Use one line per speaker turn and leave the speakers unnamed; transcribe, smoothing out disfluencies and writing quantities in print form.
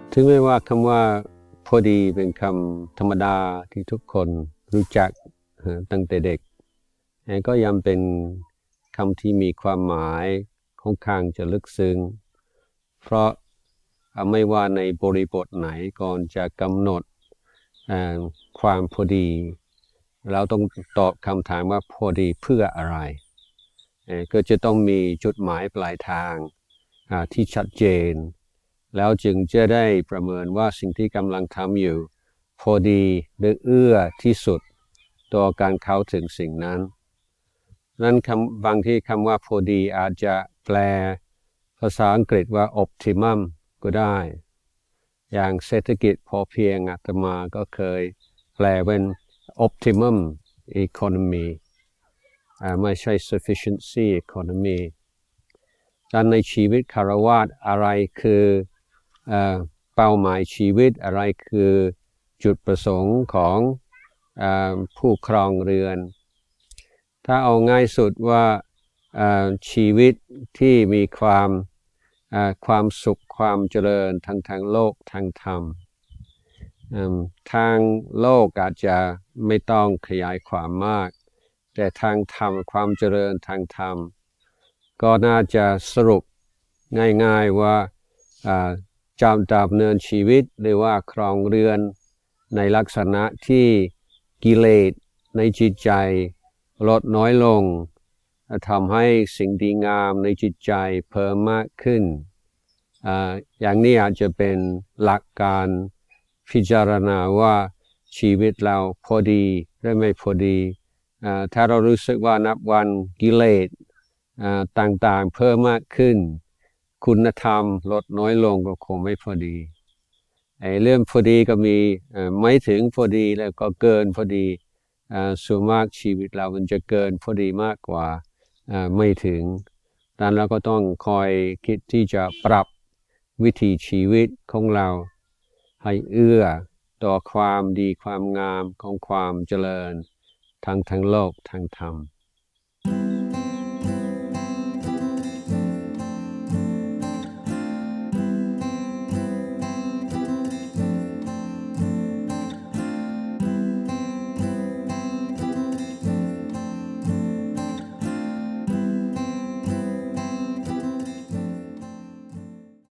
ถึงแม้ว่าคำว่าพอดีเป็นคำธรรมดาที่ทุกคนรู้จักตั้งแต่เด็กก็ยังเป็นคำที่มีความหมายค่อนข้างจะลึกซึ้งเพราะไม่ว่าในบริบทไหนก่อนจะกำหนดความพอดีเราต้องตอบคำถามว่าพอดีเพื่ออะไรก็จะต้องมีจุดหมายปลายทางที่ชัดเจนแล้วจึงจะได้ประเมินว่าสิ่งที่กำลังทำอยู่พอดีหรือเอื้อที่สุดต่อการเข้าถึงสิ่งนั้นนั้นบางที่คำว่าพอดีอาจจะแปลภาษาอังกฤษว่า optimum ก็ได้อย่างเศรษฐกิจพอเพียงอาตมาก็เคยแปลเป็น optimum economy ไม่ใช่ sufficiency economy การในชีวิตคฤหัสถ์อะไรคือเป้าหมายชีวิตอะไรคือจุดประสงค์ของผู้ครองเรือนถ้าเอาง่ายสุดว่าชีวิตที่มีความสุขความเจริญทางโลกทางธรรมทางโลกอาจจะไม่ต้องขยายความมากแต่ทางธรรมความเจริญทางธรรมก็น่าจะสรุปง่ายๆว่าจำดำเนินชีวิตหรือว่าครองเรือนในลักษณะที่กิเลสในจิตใจลดน้อยลงทำให้สิ่งดีงามในจิตใจเพิ่มมากขึ้นอย่างนี้อาจจะเป็นหลักการพิจารณาว่าชีวิตเราพอดีหรือไม่พอดีถ้าเรารู้สึกว่านับวันกิเลสต่างๆเพิ่มมากขึ้นคุณธรรมลดน้อยลงก็คงไม่พอดีเรื่องพอดีก็มีไม่ถึงพอดีแล้วก็เกินพอดีส่วนมากชีวิตเรามันจะเกินพอดีมากกว่าไม่ถึงดังนั้นเราก็ต้องคอยคิดที่จะปรับวิถีชีวิตของเราให้เอื้อต่อความดีความงามของความเจริญทางโลกทางธรรม